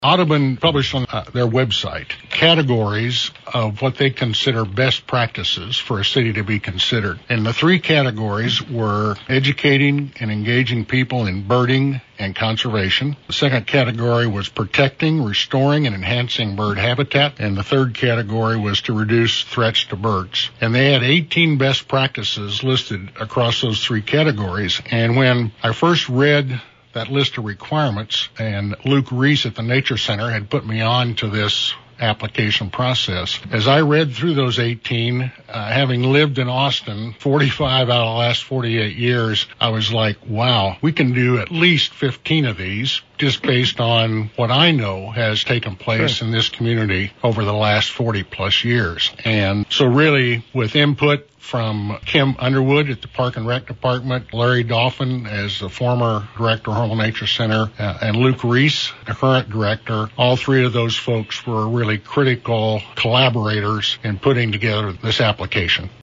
Audubon published on their website categories of what they consider best practices for a city to be considered. And the three categories were educating and engaging people in birding and conservation. The second category was protecting, restoring, and enhancing bird habitat. And the third category was to reduce threats to birds. And they had 18 best practices listed across those three categories. And when I first read that list of requirements, and Luke Reese at the Nature Center had put me on to this application process. As I read through those 18, having lived in Austin 45 out of the last 48 years, I was like, wow, we can do at least 15 of these just based on what I know has taken place in this community over the last 40 plus years. And so really with input from Kim Underwood at the Park and Rec Department, Larry Dolphin as the former director of Hormel Nature Center, and Luke Reese, the current director, all three of those folks were really critical collaborators in putting together this application.